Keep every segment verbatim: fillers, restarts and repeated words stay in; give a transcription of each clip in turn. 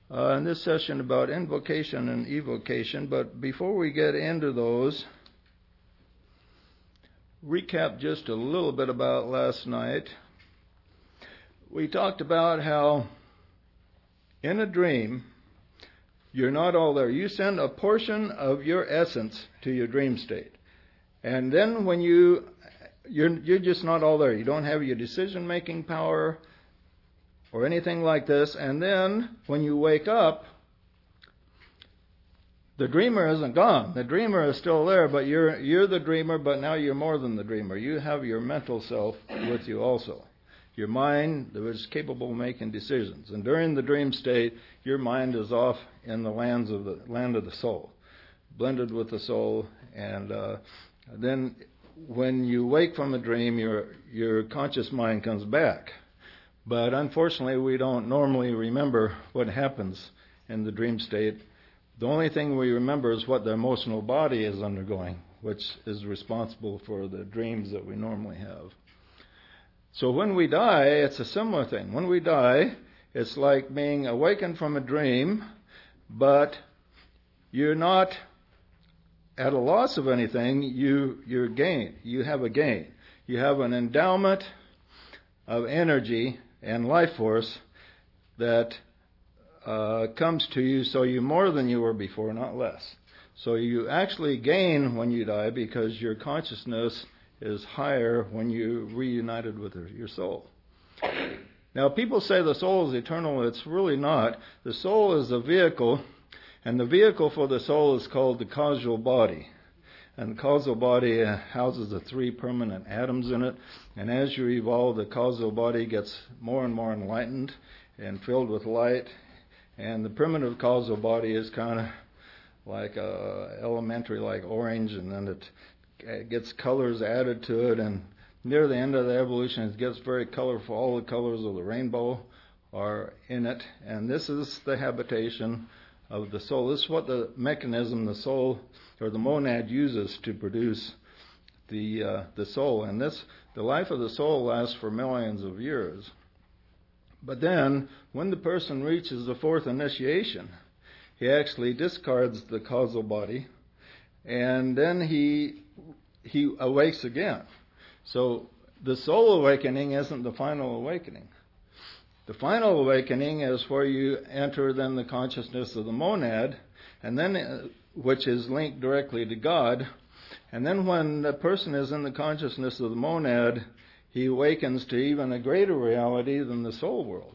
uh, in this session about invocation and evocation. But before we get into those, recap just a little bit about last night. We talked about how in a dream, you're not all there. You send a portion of your essence to your dream state. And then when you, you're, you're just not all there. You don't have your decision-making power or anything like this. And then when you wake up, the dreamer isn't gone. The dreamer is still there, but you're, you're the dreamer, but now you're more than the dreamer. You have your mental self with you also. Your mind that is capable of making decisions. And during the dream state, your mind is off in the lands of the land of the soul, blended with the soul. And uh, then when you wake from a dream, your your conscious mind comes back. But unfortunately, we don't normally remember what happens in the dream state. The only thing we remember is what the emotional body is undergoing, which is responsible for the dreams that we normally have. So when we die, it's a similar thing. When we die, it's like being awakened from a dream, but you're not at a loss of anything. You you're gain. You have a gain. You have an endowment of energy and life force that uh, comes to you, so you're more than you were before, not less. So you actually gain when you die because your consciousness is higher when you're reunited with your soul. Now, people say the soul is eternal. It's really not. The soul is a vehicle, and the vehicle for the soul is called the causal body. And the causal body houses the three permanent atoms in it. And as you evolve, the causal body gets more and more enlightened and filled with light. And the primitive causal body is kind of like a elementary, like orange, and then it It gets colors added to it, and near the end of the evolution, it gets very colorful. All the colors of the rainbow are in it, and this is the habitation of the soul. This is what the mechanism, the soul, or the monad uses to produce the uh, the soul. And this, the life of the soul lasts for millions of years. But then, when the person reaches the fourth initiation, he actually discards the causal body, and then he he awakes again. So the soul awakening isn't the final awakening. The final awakening is where you enter then the consciousness of the monad, and then uh, which is linked directly to God. And then when the person is in the consciousness of the monad, he awakens to even a greater reality than the soul world.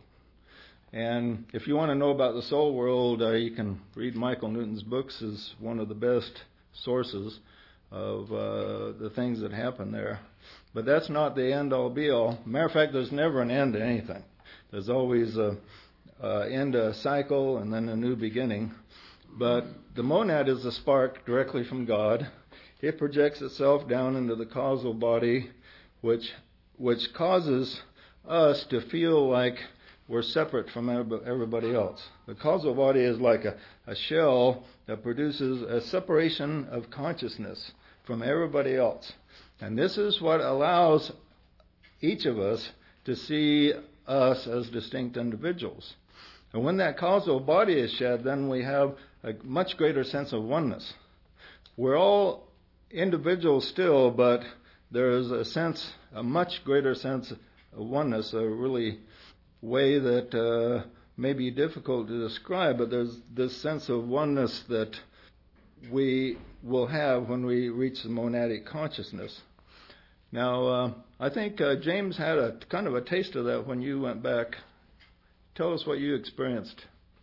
And if you want to know about the soul world, uh, you can read Michael Newton's books. Is one of the best sources of uh, the things that happen there. But that's not the end-all, be-all. Matter of fact, there's never an end to anything. There's always a, a end to a cycle and then a new beginning. But the monad is a spark directly from God. It projects itself down into the causal body, which which causes us to feel like we're separate from everybody else. The causal body is like a, a shell that produces a separation of consciousness from everybody else. And this is what allows each of us to see us as distinct individuals. And when that causal body is shed, then we have a much greater sense of oneness. We're all individuals still, but there is a sense, a much greater sense of oneness, a really way that uh, may be difficult to describe, but there's this sense of oneness that we will have when we reach the monadic consciousness. Now, uh, I think uh, James had a kind of a taste of that when you went back. Tell us what you experienced.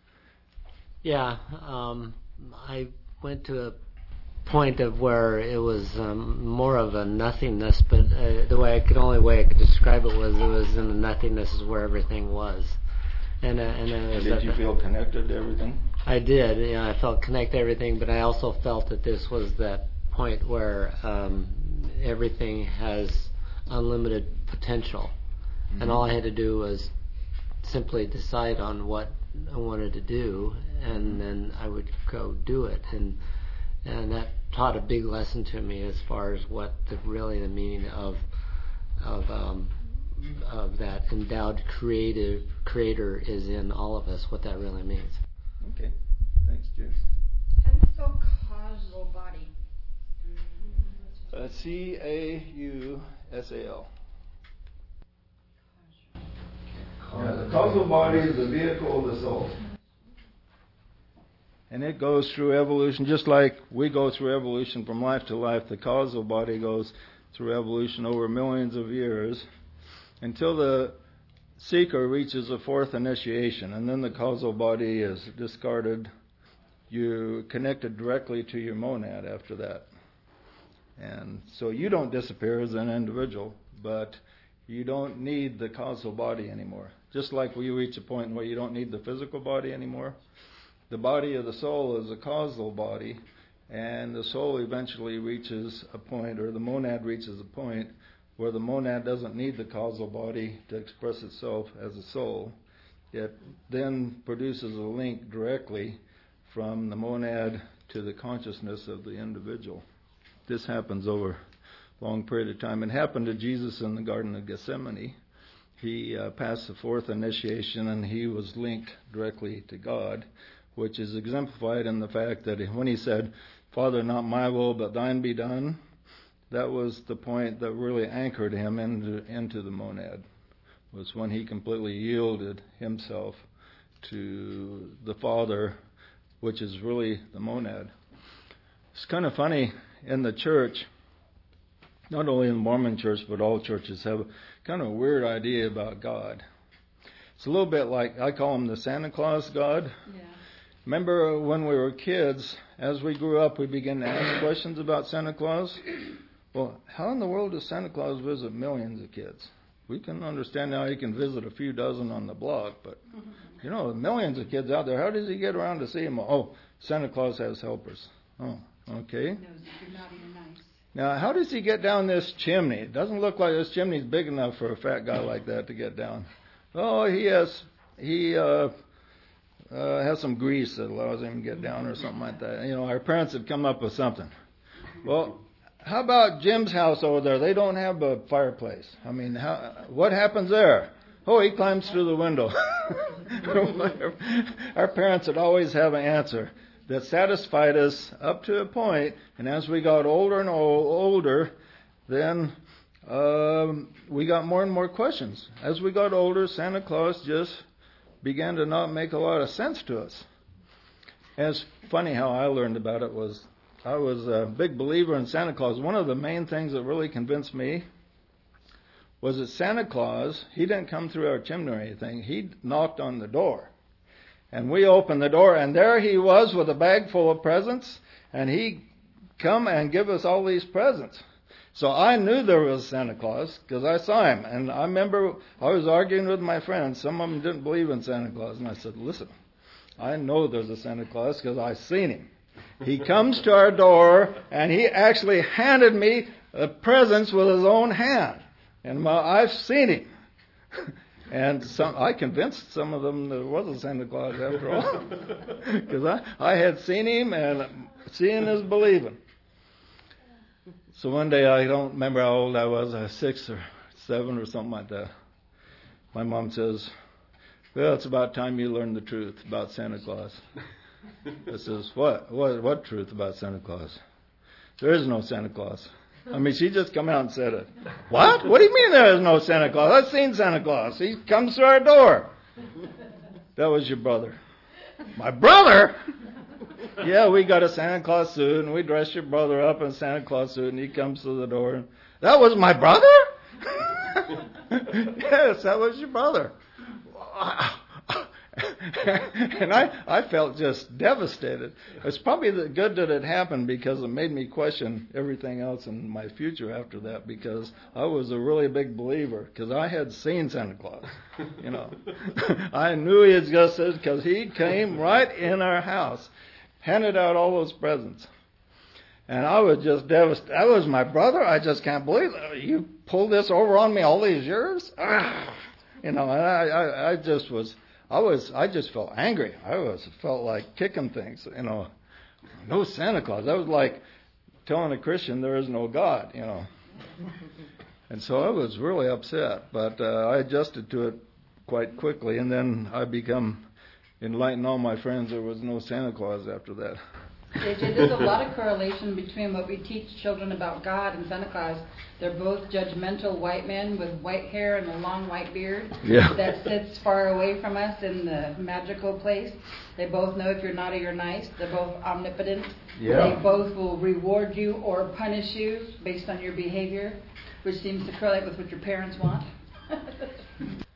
Yeah, um, I went to a point of where it was um, more of a nothingness, but uh, the way I could only way I could describe it was it was in the nothingness is where everything was. And, uh, and, uh, and did you feel connected to everything? I did. You know, I felt connected to everything, but I also felt that this was that point where um, everything has unlimited potential, mm-hmm. and all I had to do was simply decide on what I wanted to do, and then I would go do it. And and that taught a big lesson to me as far as what the, really the meaning of of um, of that endowed creative creator is in all of us, what that really means. Okay. Thanks, James. Causal body. Uh, C A U S A L. Yeah, the causal body is the vehicle of the soul. And it goes through evolution, just like we go through evolution from life to life. The causal body goes through evolution over millions of years until the seeker reaches a fourth initiation, and then the causal body is discarded. You're connected directly to your monad after that. And so you don't disappear as an individual, but you don't need the causal body anymore. Just like we reach a point where you don't need the physical body anymore. The body of the soul is a causal body, and the soul eventually reaches a point, or the monad reaches a point, where the monad doesn't need the causal body to express itself as a soul. It then produces a link directly from the monad to the consciousness of the individual. This happens over a long period of time. It happened to Jesus in the Garden of Gethsemane. He uh, passed the fourth initiation, and he was linked directly to God, which is exemplified in the fact that when he said, "Father, not my will, but thine be done," that was the point that really anchored him into, into the monad, was when he completely yielded himself to the Father, which is really the monad. It's kind of funny, in the church, not only in the Mormon church, but all churches have kind of a weird idea about God. It's a little bit like, I call him the Santa Claus God. Yeah. Remember when we were kids, as we grew up, we began to ask questions about Santa Claus? Well, how in the world does Santa Claus visit millions of kids? We can understand now he can visit a few dozen on the block, but, you know, millions of kids out there, how does he get around to see them? Oh, Santa Claus has helpers. Oh, okay. Knows if you're naughty or nice. Now, how does he get down this chimney? It doesn't look like this chimney's big enough for a fat guy like that to get down. Oh, he has, he, uh, Uh, has some grease that allows him to get down or something like that. You know, our parents had come up with something. Well, how about Jim's house over there? They don't have a fireplace. I mean, how, what happens there? Oh, he climbs through the window. Our parents would always have an answer that satisfied us up to a point, and as we got older and older, then um, we got more and more questions. As we got older, Santa Claus just began to not make a lot of sense to us. And it's funny how I learned about it was, I was a big believer in Santa Claus. One of the main things that really convinced me was that Santa Claus, he didn't come through our chimney or anything. He knocked on the door. And we opened the door, and there he was with a bag full of presents, and he come and give us all these presents. So I knew there was Santa Claus because I saw him. And I remember I was arguing with my friends. Some of them didn't believe in Santa Claus. And I said, listen, I know there's a Santa Claus because I've seen him. He comes to our door and he actually handed me uh, presents with his own hand. And my, I've seen him. And some, I convinced some of them there was a Santa Claus after all. Because I, I had seen him, and seeing is believing. So one day, I don't remember how old I was, I was six or seven or something like that. My mom says, well, it's about time you learn the truth about Santa Claus. I says, what? What what truth about Santa Claus? There is no Santa Claus. I mean, she just come out and said it. What? What do you mean there is no Santa Claus? I've seen Santa Claus. He comes to our door. That was your brother. My brother? Yeah, we got a Santa Claus suit, and we dressed your brother up in a Santa Claus suit, and he comes to the door. And, that was my brother? Yes, that was your brother. And I, I felt just devastated. It's probably good that it happened because it made me question everything else in my future after that, because I was a really big believer because I had seen Santa Claus. You know, I knew he existed because he came right in our house, handed out all those presents. And I was just devastated. That was my brother? I just can't believe it. You pulled this over on me all these years? Ah. You know, and I, I, I just was... I was, I just felt angry. I was felt like kicking things, you know. No Santa Claus. That was like telling a Christian there is no God, you know. And so I was really upset, but uh, I adjusted to it quite quickly, and then I become enlighten all my friends there was no Santa Claus after that. J J, there's a lot of correlation between what we teach children about God and Santa Claus. They're both judgmental white men with white hair and a long white beard Yeah. that sits far away from us in the magical place. They both know if you're naughty or nice. They're both omnipotent. Yeah. They both will reward you or punish you based on your behavior, which seems to correlate with what your parents want.